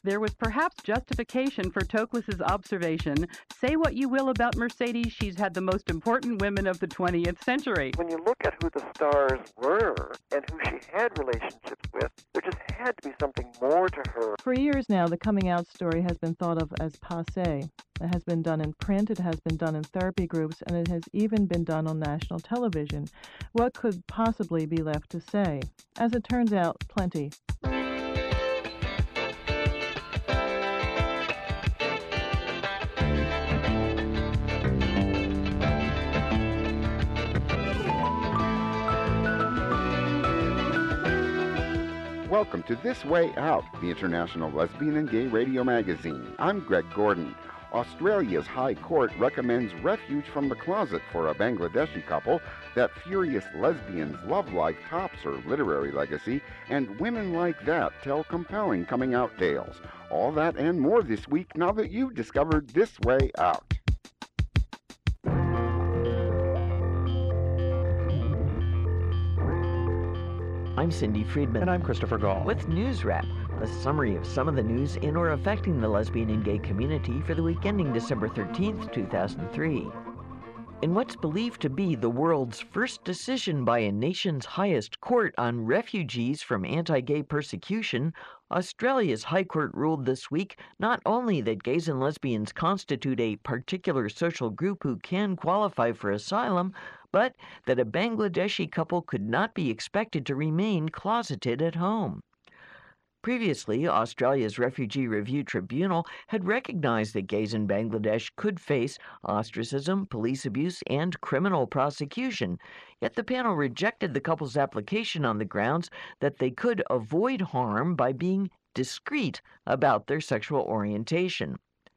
There was perhaps justification for Toklas's observation, say what you will about Mercedes, she's had the most important women of the 20th century. When you look at who the stars were and who she had relationships with, there just had to be something more to her. For years now, the coming out story has been thought of as passé. It has been done in print, it has been done in therapy groups, and it has even been done on national television. What could possibly be left to say? As it turns out, plenty. Welcome to This Way Out, the International Lesbian and Gay Radio Magazine. I'm Greg Gordon. Australia's High Court recommends refuge from the closet for a Bangladeshi couple. That furious lesbians' love life tops her literary legacy, and women like that tell compelling coming out tales. All that and more this week now that you've discovered This Way Out. I'm Cindy Friedman. And I'm Christopher Gall. With News Wrap, a summary of some of the news in or affecting the lesbian and gay community for the week ending December 13th, 2003. In what's believed to be the world's first decision by a nation's highest court on refugees from anti-gay persecution, Australia's High Court ruled this week not only that gays and lesbians constitute a particular social group who can qualify for asylum, but that a Bangladeshi couple could not be expected to remain closeted at home. Previously, Australia's Refugee Review Tribunal had recognized that gays in Bangladesh could face ostracism, police abuse, and criminal prosecution, yet the panel rejected the couple's application on the grounds that they could avoid harm by being discreet about their sexual orientation.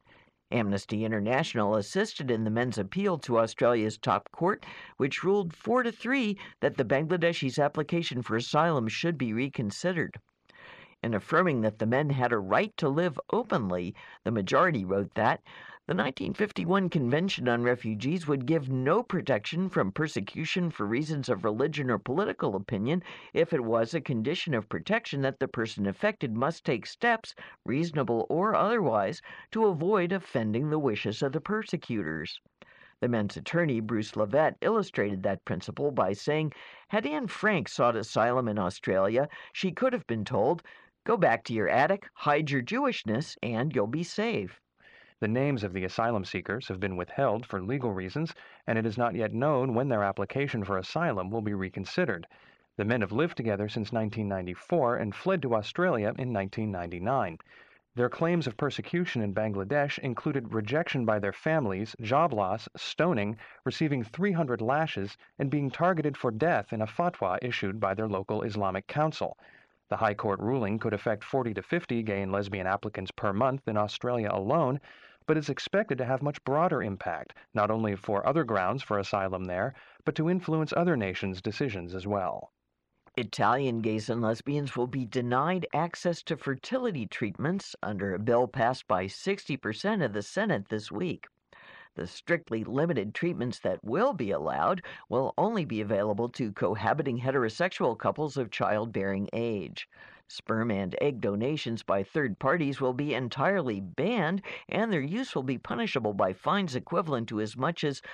Amnesty International assisted in the men's appeal to Australia's top court, which ruled 4-3 that the Bangladeshi's application for asylum should be reconsidered. In affirming that the men had a right to live openly, the majority wrote that the 1951 Convention on Refugees would give no protection from persecution for reasons of religion or political opinion if it was a condition of protection that the person affected must take steps, reasonable or otherwise, to avoid offending the wishes of the persecutors. The men's attorney, Bruce Levet, illustrated that principle by saying, had Anne Frank sought asylum in Australia, she could have been told, go back to your attic, hide your Jewishness, and you'll be safe. The names of the asylum seekers have been withheld for legal reasons, and it is not yet known when their application for asylum will be reconsidered. The men have lived together since 1994 and fled to Australia in 1999. Their claims of persecution in Bangladesh included rejection by their families, job loss, stoning, receiving 300 lashes, and being targeted for death in a fatwa issued by their local Islamic council. The High Court ruling could affect 40 to 50 gay and lesbian applicants per month in Australia alone, but is expected to have much broader impact, not only for other grounds for asylum there, but to influence other nations' decisions as well. Italian gays and lesbians will be denied access to fertility treatments under a bill passed by 60% of the Senate this week. The strictly limited treatments that will be allowed will only be available to cohabiting heterosexual couples of childbearing age. Sperm and egg donations by third parties will be entirely banned, and their use will be punishable by fines equivalent to as much as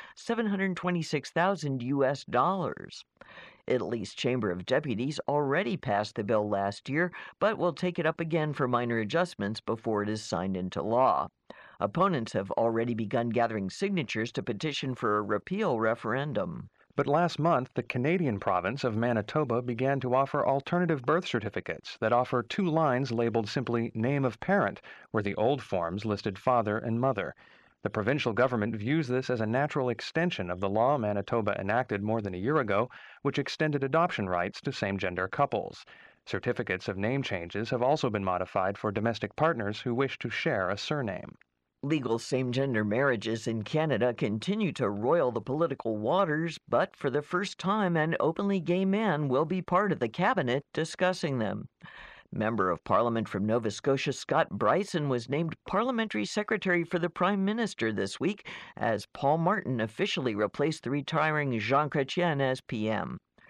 $726,000. Italy's Chamber of Deputies already passed the bill last year, but will take it up again for minor adjustments before it is signed into law. Opponents have already begun gathering signatures to petition for a repeal referendum. But last month, the Canadian province of Manitoba began to offer alternative birth certificates that offer 2 lines labeled simply name of parent, where the old forms listed father and mother. The provincial government views this as a natural extension of the law Manitoba enacted more than a year ago, which extended adoption rights to same-gender couples. Certificates of name changes have also been modified for domestic partners who wish to share a surname. Legal same-gender marriages in Canada continue to roil the political waters, but for the first time, an openly gay man will be part of the cabinet discussing them. Member of Parliament from Nova Scotia Scott Bryson was named Parliamentary Secretary for the Prime Minister this week as Paul Martin officially replaced the retiring Jean Chrétien as PM.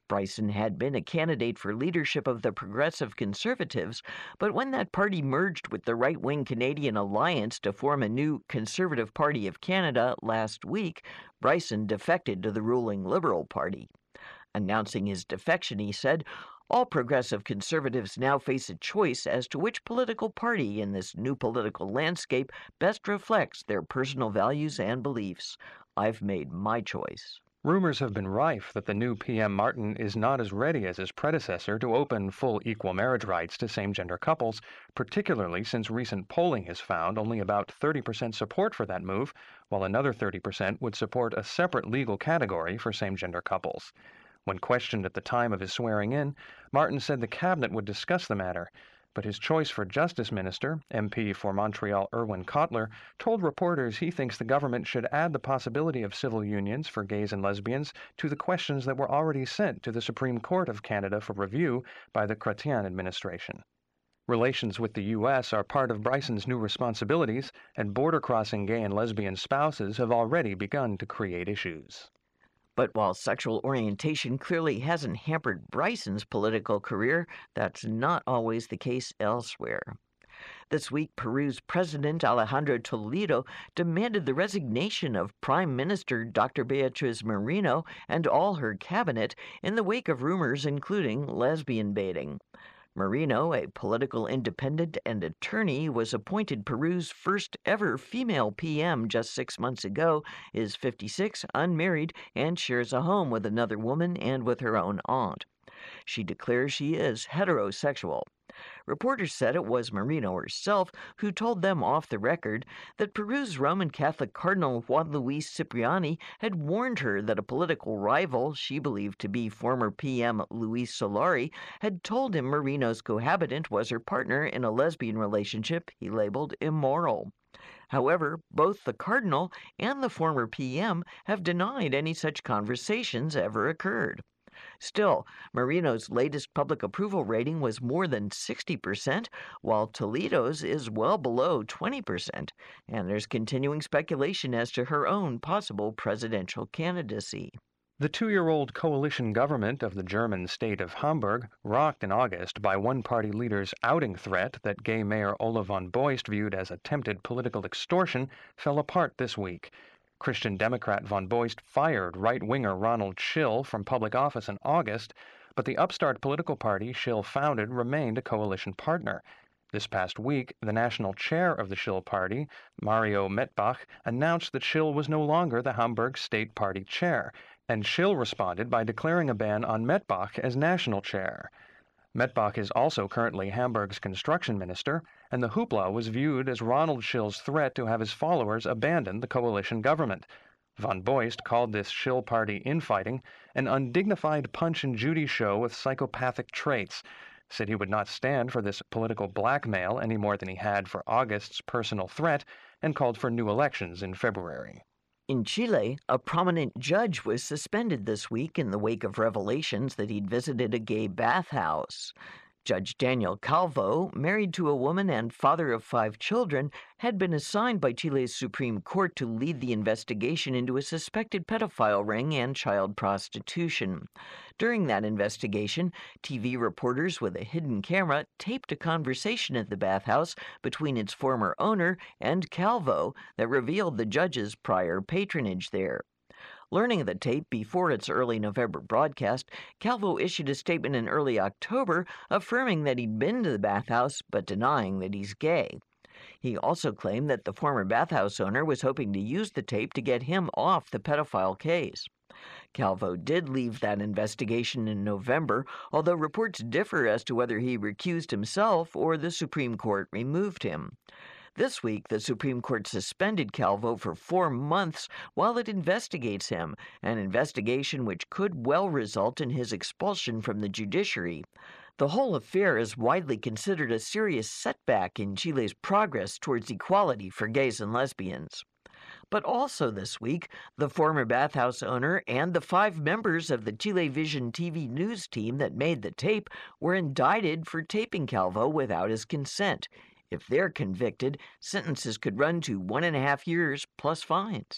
Bryson had been a candidate for leadership of the Progressive Conservatives, but when that party merged with the right-wing Canadian Alliance to form a new Conservative Party of Canada last week, Bryson defected to the ruling Liberal Party. Announcing his defection, he said, "All progressive conservatives now face a choice as to which political party in this new political landscape best reflects their personal values and beliefs. I've made my choice." Rumors have been rife that the new PM Martin is not as ready as his predecessor to open full equal marriage rights to same-gender couples, particularly since recent polling has found only about 30% support for that move, while another 30% would support a separate legal category for same-gender couples. When questioned at the time of his swearing in, Martin said the cabinet would discuss the matter, but his choice for Justice Minister, MP for Montreal Irwin Cotler, told reporters he thinks the government should add the possibility of civil unions for gays and lesbians to the questions that were already sent to the Supreme Court of Canada for review by the Chrétien administration. Relations with the U.S. are part of Bryson's new responsibilities, and border-crossing gay and lesbian spouses have already begun to create issues. But while sexual orientation clearly hasn't hampered Bryson's political career, that's not always the case elsewhere. This week, Peru's President Alejandro Toledo demanded the resignation of Prime Minister Dr. Beatriz Merino and all her cabinet in the wake of rumors including lesbian baiting. Merino, a political independent and attorney, was appointed Peru's first ever female PM just 6 months ago, is 56, unmarried, and shares a home with another woman and with her own aunt. She declares she is heterosexual. Reporters said it was Merino herself who told them off the record that Peru's Roman Catholic Cardinal Juan Luis Cipriani had warned her that a political rival she believed to be former PM Luis Solari had told him Merino's cohabitant was her partner in a lesbian relationship he labeled immoral. However, both the Cardinal and the former PM have denied any such conversations ever occurred. Still, Merino's latest public approval rating was more than 60%, while Toledo's is well below 20%, and there's continuing speculation as to her own possible presidential candidacy. The 2-year-old coalition government of the German state of Hamburg, rocked in August by one-party leader's outing threat that gay Mayor Ole von Boist viewed as attempted political extortion, fell apart this week. Christian Democrat von Boist fired right-winger Ronald Schill from public office in August, but the upstart political party Schill founded remained a coalition partner. This past week, the national chair of the Schill party, Mario Mettbach, announced that Schill was no longer the Hamburg State Party chair, and Schill responded by declaring a ban on Mettbach as national chair. Mettbach is also currently Hamburg's construction minister, and the hoopla was viewed as Ronald Schill's threat to have his followers abandon the coalition government. Von Boist called this Schill party infighting an undignified Punch and Judy show with psychopathic traits, said he would not stand for this political blackmail any more than he had for August's personal threat, and called for new elections in February. In Chile, a prominent judge was suspended this week in the wake of revelations that he'd visited a gay bathhouse. Judge Daniel Calvo, married to a woman and father of 5 children, had been assigned by Chile's Supreme Court to lead the investigation into a suspected pedophile ring and child prostitution. During that investigation, TV reporters with a hidden camera taped a conversation at the bathhouse between its former owner and Calvo that revealed the judge's prior patronage there. Learning of the tape before its early November broadcast, Calvo issued a statement in early October affirming that he'd been to the bathhouse but denying that he's gay. He also claimed that the former bathhouse owner was hoping to use the tape to get him off the pedophile case. Calvo did leave that investigation in November, although reports differ as to whether he recused himself or the Supreme Court removed him. This week, the Supreme Court suspended Calvo for 4 months while it investigates him, an investigation which could well result in his expulsion from the judiciary. The whole affair is widely considered a serious setback in Chile's progress towards equality for gays and lesbians. But also this week, the former bathhouse owner and the 5 members of the Chile Vision TV news team that made the tape were indicted for taping Calvo without his consent. If they're convicted, sentences could run to 1.5 years plus fines.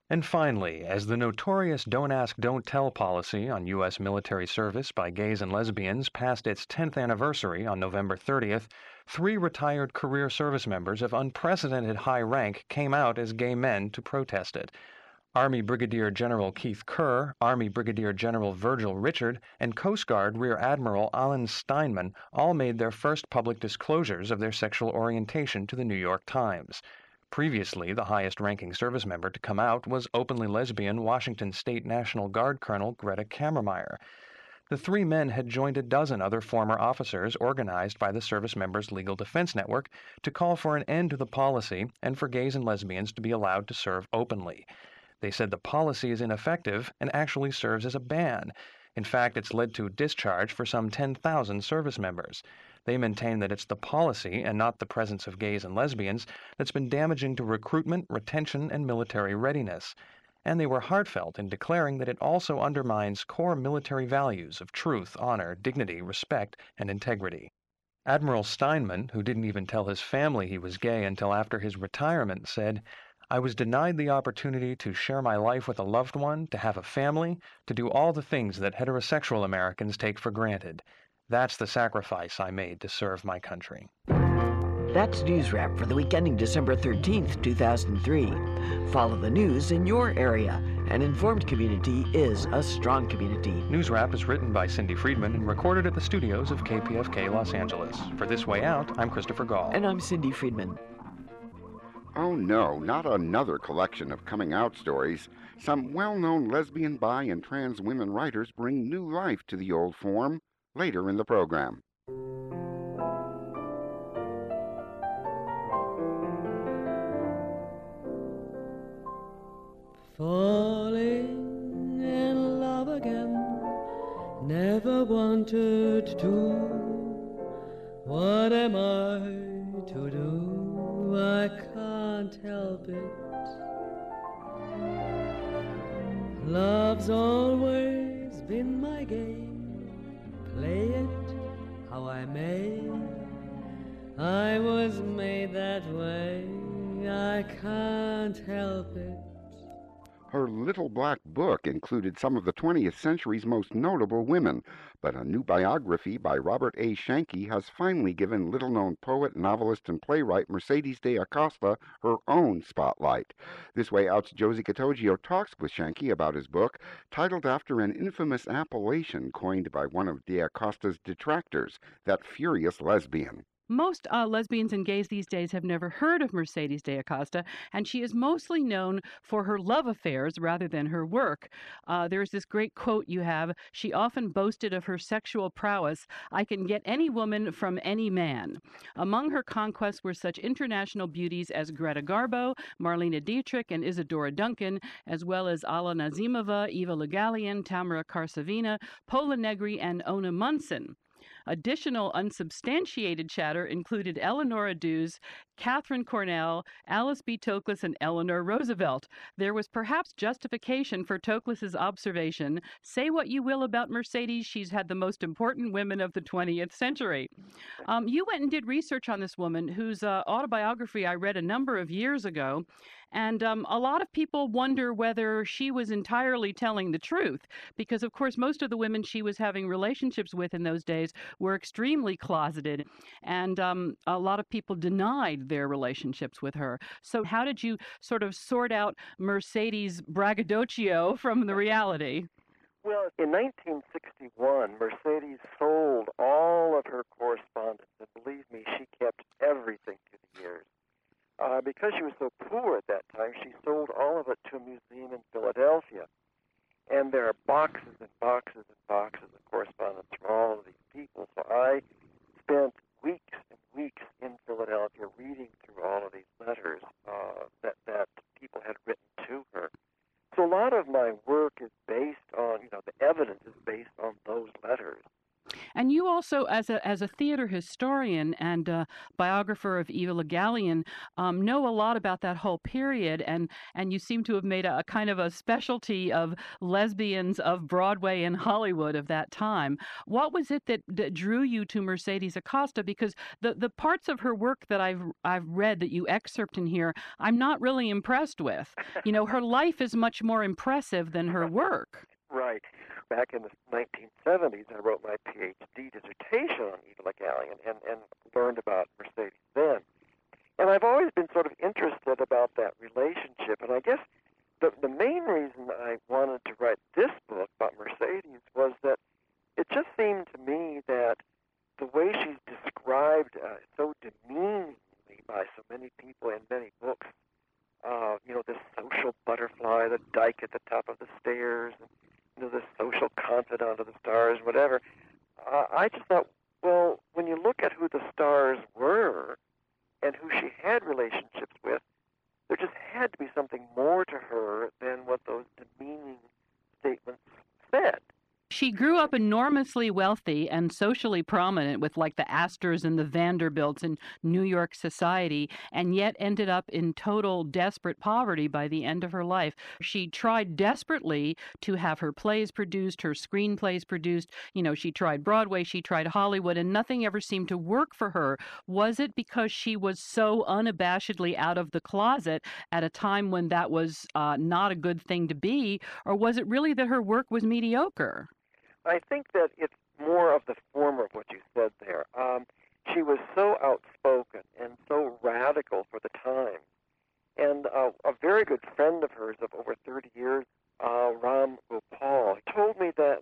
And finally, as the notorious Don't Ask, Don't Tell policy on U.S. military service by gays and lesbians passed its 10th anniversary on November 30th, 3 retired career service members of unprecedented high rank came out as gay men to protest it. Army Brigadier General Keith Kerr, Army Brigadier General Virgil Richard, and Coast Guard Rear Admiral Alan Steinman all made their first public disclosures of their sexual orientation to the New York Times. Previously, the highest-ranking service member to come out was openly lesbian Washington State National Guard Colonel Greta Kammermeyer. The 3 men had joined a dozen other former officers organized by the Service Members Legal Defense Network to call for an end to the policy and for gays and lesbians to be allowed to serve openly. They said the policy is ineffective and actually serves as a ban. In fact, it's led to discharge for some 10,000 service members. They maintain that it's the policy and not the presence of gays and lesbians that's been damaging to recruitment, retention, and military readiness. And they were heartfelt in declaring that it also undermines core military values of truth, honor, dignity, respect, and integrity. Admiral Steinman, who didn't even tell his family he was gay until after his retirement, said, "I was denied the opportunity to share my life with a loved one, to have a family, to do all the things that heterosexual Americans take for granted. That's the sacrifice I made to serve my country." That's News Wrap for the week ending December 13th, 2003. Follow the news in your area. An informed community is a strong community. News Wrap is written by Cindy Friedman and recorded at the studios of KPFK Los Angeles. For This Way Out, I'm Christopher Gall. And I'm Cindy Friedman. Oh no, not another collection of coming out stories. Some well-known lesbian, bi, and trans women writers bring new life to the old form later in the program. Falling in love again, never wanted to. What am I to do? I can't help it. Love's always been my game. Play it how I may. I was made that way. I can't help it. Her Little Black Book included some of the 20th century's most notable women, but a new biography by Robert A. Shanke has finally given little-known poet, novelist, and playwright Mercedes de Acosta her own spotlight. This Way Out's Josie Cattogio talks with Shanke about his book, titled after an infamous appellation coined by one of de Acosta's detractors, that furious lesbian. Most lesbians and gays these days have never heard of Mercedes de Acosta, and she is mostly known for her love affairs rather than her work. There's this great quote you have: "She often boasted of her sexual prowess. I can get any woman from any man." Among her conquests were such international beauties as Greta Garbo, Marlene Dietrich, and Isadora Duncan, as well as Alla Nazimova, Eva Le Gallienne, Tamara Karsavina, Pola Negri, and Ona Munson. Additional unsubstantiated chatter included Eleanora Duse, Catherine Cornell, Alice B. Toklas, and Eleanor Roosevelt. There was perhaps justification for Toklas's observation, "Say what you will about Mercedes, she's had the most important women of the 20th century." You went and did research on this woman whose autobiography I read a number of years ago, and a lot of people wonder whether she was entirely telling the truth, because, of course, most of the women she was having relationships with in those days were extremely closeted, and a lot of people denied their relationships with her. So how did you sort of sort out Mercedes' braggadocio from the reality? Well, in 1961, Mercedes sold all of her correspondence, and believe me, she kept everything to the years. Because she was so poor at that time, she sold all of it to a museum in Philadelphia. And there are boxes and boxes and boxes of correspondence from all of these people. So I spent weeks and weeks in Philadelphia reading through all of these letters that people had written to her. So a lot of my work is based on, the evidence is based on those letters. And you also, as a theater historian and biographer of Eva Le Gallienne, know a lot about that whole period, and you seem to have made a kind of a specialty of lesbians of Broadway and Hollywood of that time. What was it that drew you to Mercedes Acosta? Because the parts of her work that I've read that you excerpt in here, I'm not really impressed with. You know, her life is much more impressive than her work. Right. Back in the 1970s, I wrote my PhD dissertation on Eva Le Gallienne and learned about Mercedes then. And I've always been sort of interested about that relationship. And I guess the main reason I wanted to write this book about Mercedes was that it just seemed to me that the way she's described so demeaningly by so many people in many books, you know, this social butterfly, the dyke at the top of the stairs, and, you know, the social confidant of the stars, whatever. I just thought, well, when you look at who the stars were and who she had relationships with, there just had to be something more to her than what those demeaning statements said. She grew up enormously wealthy and socially prominent with like the Astors and the Vanderbilts in New York society, and yet ended up in total desperate poverty by the end of her life. She tried desperately to have her plays produced, her screenplays produced. You know, she tried Broadway, she tried Hollywood, and nothing ever seemed to work for her. Was it because she was so unabashedly out of the closet at a time when that was not a good thing to be, or was it really that her work was mediocre? I think that it's more of the former of what you said there. She was so outspoken and so radical for the time. And a very good friend of hers of over 30 years, Ram Gopal, told me that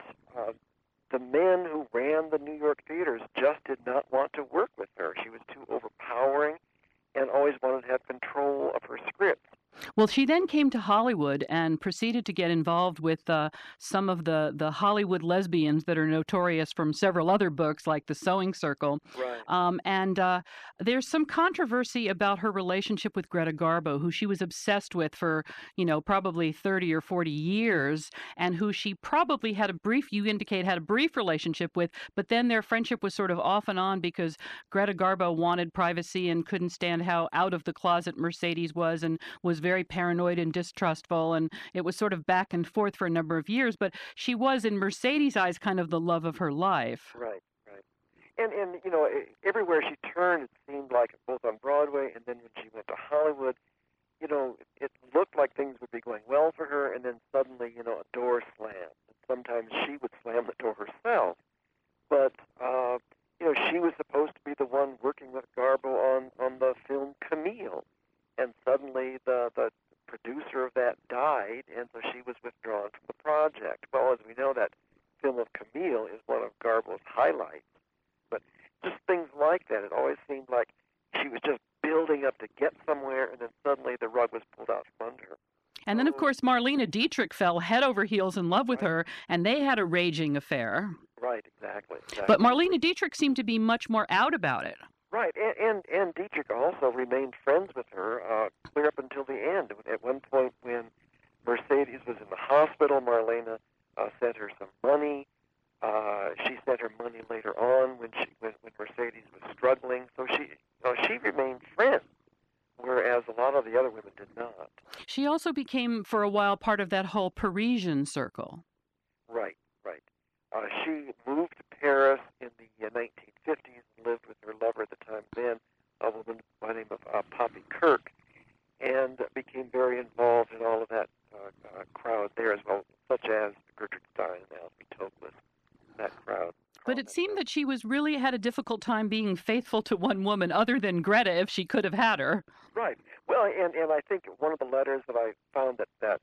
the men who ran the New York theaters just did not want to work with her. She was too overpowering and always wanted to have control of her scripts. Well, she then came to Hollywood and proceeded to get involved with some of the Hollywood lesbians that are notorious from several other books, like The Sewing Circle. Right. And there's some controversy about her relationship with Greta Garbo, who she was obsessed with for, you know, probably 30 or 40 years, and who she probably had you indicate, had a brief relationship with, but then their friendship was sort of off and on because Greta Garbo wanted privacy and couldn't stand how out of the closet Mercedes was, and was very paranoid and distrustful, and it was sort of back and forth for a number of years, but she was, in Mercedes' eyes, kind of the love of her life. Right. And you know, everywhere she turned, it seemed like, both on Broadway and then when she went to Hollywood, you know, it looked like things would be going well for her, and then suddenly, you know, a door slammed. And sometimes she would slam the door herself. But, you know, she was supposed to be the one working with Garbo on the film Camille. And suddenly the producer of that died, and so she was withdrawn from the project. Well, as we know, that film of Camille is one of Garbo's highlights. But just things like that. It always seemed like she was just building up to get somewhere, and then suddenly the rug was pulled out from under her. And then, of course, Marlene Dietrich fell head over heels in love with her, and they had a raging affair. Right, exactly. But Marlene Dietrich seemed to be much more out about it. Right, and Dietrich also remained friends with her clear up until the end. At one point, when Mercedes was in the hospital, Marlene sent her some money. She sent her money later on when Mercedes was struggling. So she remained friends, whereas a lot of the other women did not. She also became, for a while, part of that whole Parisian circle. Right. She moved to Paris in the 1950s and lived with her lover at the time then, a woman by the name of Poppy Kirk, and became very involved in all of that crowd there as well, such as Gertrude Stein and Alfie Toklas, that crowd. But it seemed that she really had a difficult time being faithful to one woman other than Greta, if she could have had her. Right. Well, and I think one of the letters that I found that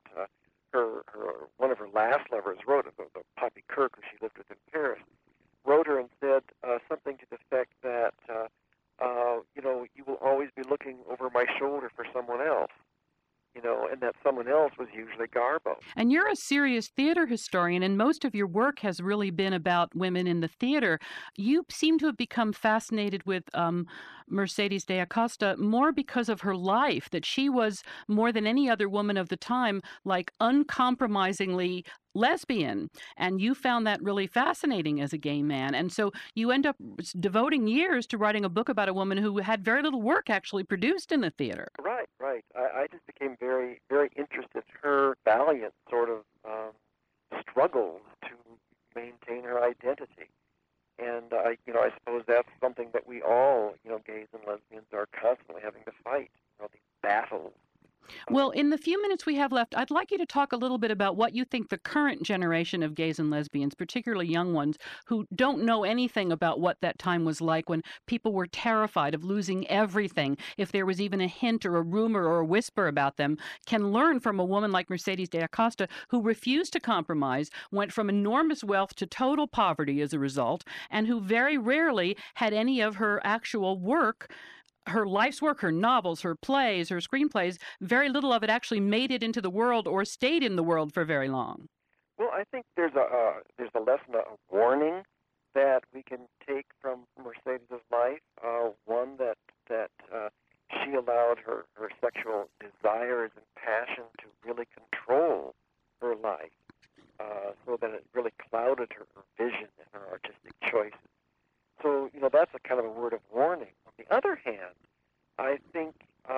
one of her last lovers wrote, the Poppy Kirk, who she lived with in Paris, wrote her and said something to the effect that, you know, you will always be looking over my shoulder for someone else, you know, and that someone else was usually Garbo. And you're a serious theater historian, and most of your work has really been about women in the theater. You seem to have become fascinated with Mercedes de Acosta more because of her life, that she was, more than any other woman of the time, like uncompromisingly lesbian. And you found that really fascinating as a gay man. And so you end up devoting years to writing a book about a woman who had very little work actually produced in the theater. Right, right. I just became very, very interested in her valiant sort of struggle to maintain her identity. And I suppose that's something that we all, gays and lesbians are constantly having to fight, these battles. Well, in the few minutes we have left, I'd like you to talk a little bit about what you think the current generation of gays and lesbians, particularly young ones, who don't know anything about what that time was like when people were terrified of losing everything, if there was even a hint or a rumor or a whisper about them, can learn from a woman like Mercedes de Acosta, who refused to compromise, went from enormous wealth to total poverty as a result, and who very rarely had any of her actual work, her life's work, her novels, her plays, her screenplays, very little of it actually made it into the world or stayed in the world for very long. Well, I think there's a lesson, a warning that we can take from Mercedes' life. One that she allowed her sexual desires and passion to really control her life, so that it really clouded her vision and her artistic choices. So, that's a kind of a word of warning. On the other hand, I think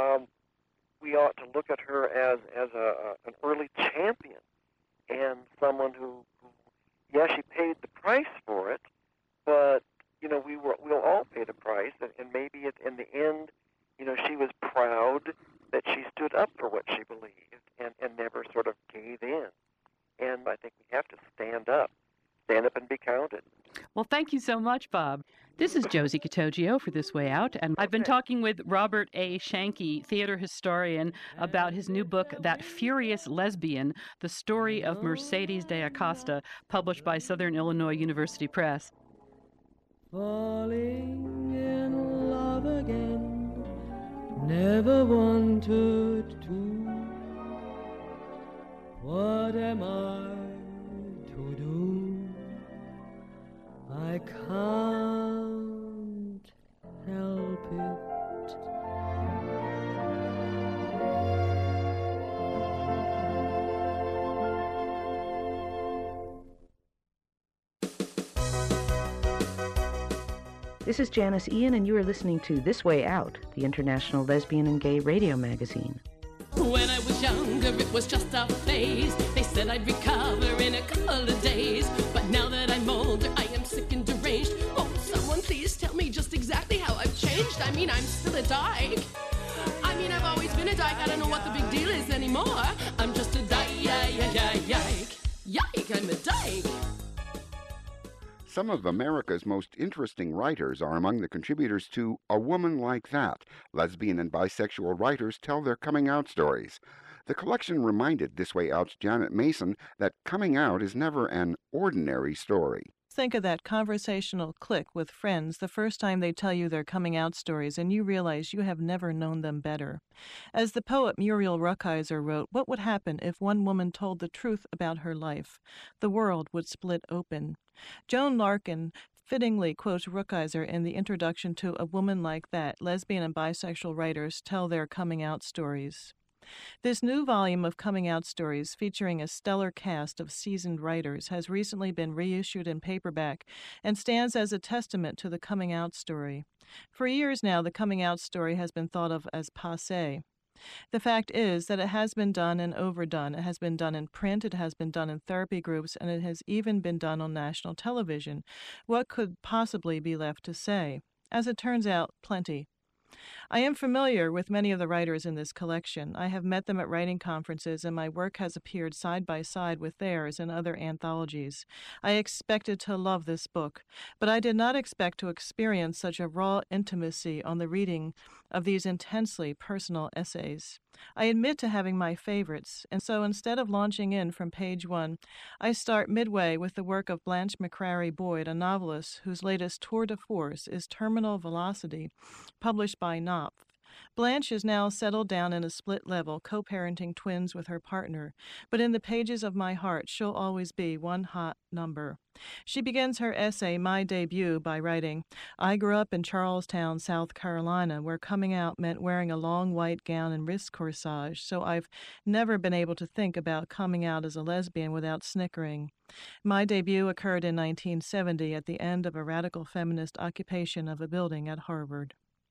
we ought to look at her as an early champion and someone who, she paid the price for it, but, we'll all pay the price, and maybe in the end, she was proud that she stood up for what she believed and never sort of gave in. And I think we have to stand up and be counted. Well, thank you so much, Bob. This is Josie Cattogio for This Way Out, and I've been talking with Robert A. Shanke, theater historian, about his new book, That Furious Lesbian, The Story of Mercedes de Acosta, published by Southern Illinois University Press. Falling in love again, never wanted to. What am I to do? I can't help it. This is Janice Ian, and you are listening to This Way Out, the international lesbian and gay radio magazine. When I was younger, it was just a phase. They said I'd recover in a couple of days. But now that I'm older, I am sick and deranged. Oh, someone please tell me just exactly how I've changed. I mean, I'm still a dyke. I've always been a dyke. I don't know what the big deal is anymore. I'm just a dyke. Yike, I'm a dyke. Some of America's most interesting writers are among the contributors to A Woman Like That. Lesbian and bisexual writers tell their coming out stories. The collection reminded This Way Out's Janet Mason that coming out is never an ordinary story. Think of that conversational click with friends the first time they tell you their coming out stories and you realize you have never known them better. As the poet Muriel Rukeyser wrote, what would happen if one woman told the truth about her life? The world would split open. Joan Larkin fittingly quotes Rukeyser in the introduction to A Woman Like That. Lesbian and bisexual writers tell their coming out stories. This new volume of coming out stories, featuring a stellar cast of seasoned writers, has recently been reissued in paperback and stands as a testament to the coming out story. For years now, the coming out story has been thought of as passé. The fact is that it has been done and overdone. It has been done in print, it has been done in therapy groups, and it has even been done on national television. What could possibly be left to say? As it turns out, plenty. I am familiar with many of the writers in this collection. I have met them at writing conferences, and my work has appeared side by side with theirs in other anthologies. I expected to love this book, but I did not expect to experience such a raw intimacy on the reading of these intensely personal essays. I admit to having my favorites, and so instead of launching in from page 1, I start midway with the work of Blanche McCrary Boyd, a novelist whose latest tour de force is Terminal Velocity, published by Knopf. Blanche is now settled down in a split level, co-parenting twins with her partner, but in the pages of my heart, she'll always be one hot number. She begins her essay, My Debut, by writing, I grew up in Charlestown, South Carolina, where coming out meant wearing a long white gown and wrist corsage, so I've never been able to think about coming out as a lesbian without snickering. My debut occurred in 1970 at the end of a radical feminist occupation of a building at Harvard.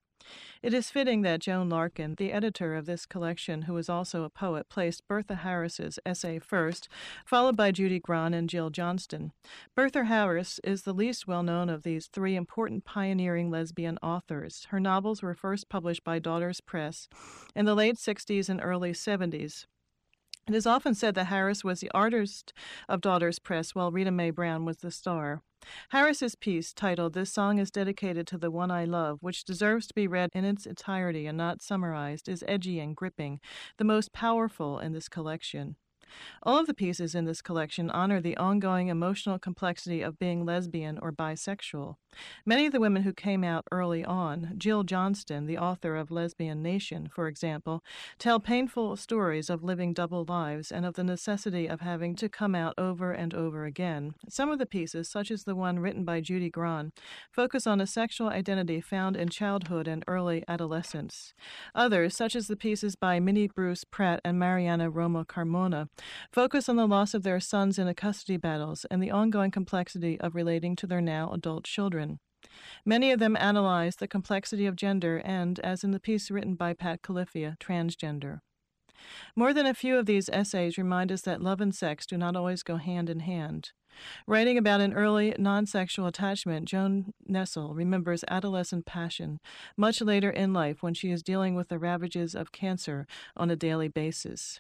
It is fitting that Joan Larkin, the editor of this collection, who is also a poet, placed Bertha Harris's essay first, followed by Judy Grahn and Jill Johnston. Bertha Harris is the least well-known of these three important pioneering lesbian authors. Her novels were first published by Daughters Press in the late 60s and early 70s. It is often said that Harris was the artist of Daughters Press, while Rita Mae Brown was the star. Harris's piece, titled This Song is Dedicated to the One I Love, which deserves to be read in its entirety and not summarized, is edgy and gripping, the most powerful in this collection. All of the pieces in this collection honor the ongoing emotional complexity of being lesbian or bisexual. Many of the women who came out early on, Jill Johnston, the author of Lesbian Nation, for example, tell painful stories of living double lives and of the necessity of having to come out over and over again. Some of the pieces, such as the one written by Judy Grahn, focus on a sexual identity found in childhood and early adolescence. Others, such as the pieces by Minnie Bruce Pratt and Mariana Roma Carmona, focus on the loss of their sons in the custody battles and the ongoing complexity of relating to their now adult children. Many of them analyze the complexity of gender and, as in the piece written by Pat Califia, transgender. More than a few of these essays remind us that love and sex do not always go hand in hand. Writing about an early non-sexual attachment, Joan Nessel remembers adolescent passion much later in life when she is dealing with the ravages of cancer on a daily basis.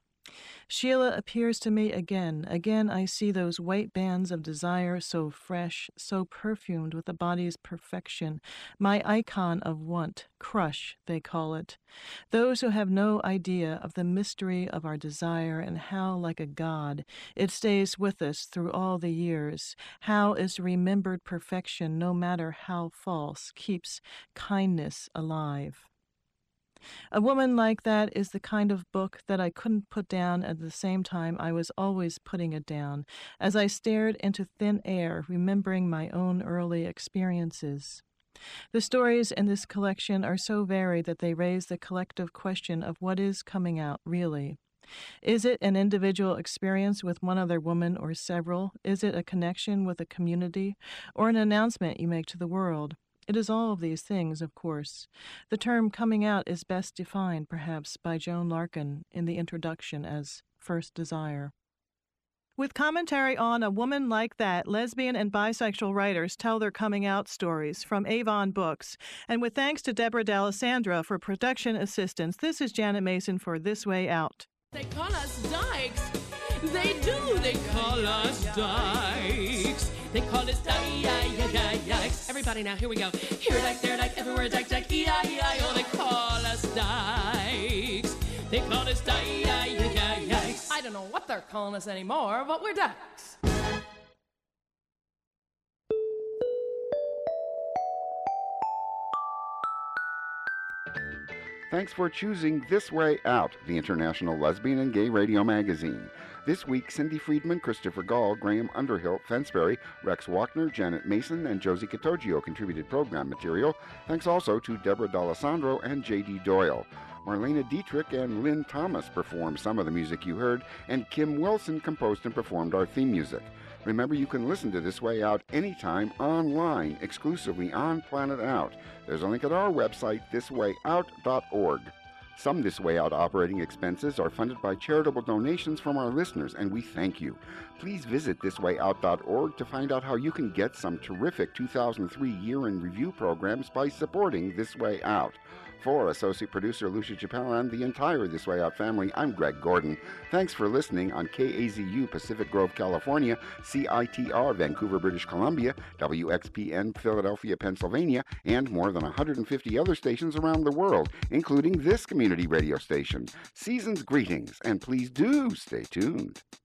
Sheila appears to me again. Again I see those white bands of desire, so fresh, so perfumed with the body's perfection. My icon of want, crush, they call it. Those who have no idea of the mystery of our desire and how, like a god, it stays with us through all the years. How is remembered perfection, no matter how false, keeps kindness alive. A Woman Like That is the kind of book that I couldn't put down at the same time I was always putting it down, as I stared into thin air, remembering my own early experiences. The stories in this collection are so varied that they raise the collective question of what is coming out, really. Is it an individual experience with one other woman or several? Is it a connection with a community, or an announcement you make to the world? It is all of these things, of course. The term coming out is best defined, perhaps, by Joan Larkin in the introduction as first desire. With commentary on A Woman Like That, lesbian and bisexual writers tell their coming out stories from Avon Books. And with thanks to Deborah D'Alessandra for production assistance, this is Janet Mason for This Way Out. They call us dykes. They do. They call us dykes. They call us dykes. Everybody now, here we go. Here, dyke, there, dyke, everywhere, dyke, dyke, E-I-E-I-O. They call us dykes. They call us dykes. I don't know what they're calling us anymore, but we're dykes. Thanks for choosing This Way Out, the International Lesbian and Gay Radio Magazine. This week, Cindy Friedman, Christopher Gall, Graham Underhill, Fensbury, Rex Walkner, Janet Mason, and Josie Catogio contributed program material. Thanks also to Deborah D'Alessandro and J.D. Doyle. Marlena Dietrich and Lynn Thomas performed some of the music you heard, and Kim Wilson composed and performed our theme music. Remember, you can listen to This Way Out anytime online, exclusively on Planet Out. There's a link at our website, thiswayout.org. Some This Way Out operating expenses are funded by charitable donations from our listeners, and we thank you. Please visit thiswayout.org to find out how you can get some terrific 2003 year-in review programs by supporting This Way Out. For Associate Producer Lucia Chappelle and the entire This Way Out family, I'm Greg Gordon. Thanks for listening on KAZU Pacific Grove, California, CITR Vancouver, British Columbia, WXPN Philadelphia, Pennsylvania, and more than 150 other stations around the world, including this community radio station. Season's greetings, and please do stay tuned.